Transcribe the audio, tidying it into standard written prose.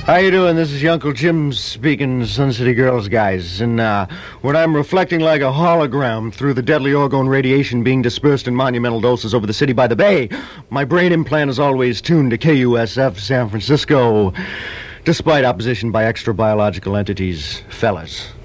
How you doing? This is your Uncle Jim speaking, Sun City Girls, guys. And when I'm reflecting like a hologram through the deadly orgone radiation being dispersed in monumental doses over the city by the bay, my brain implant is always tuned to KUSF San Francisco, despite opposition by extra biological entities. Fellas,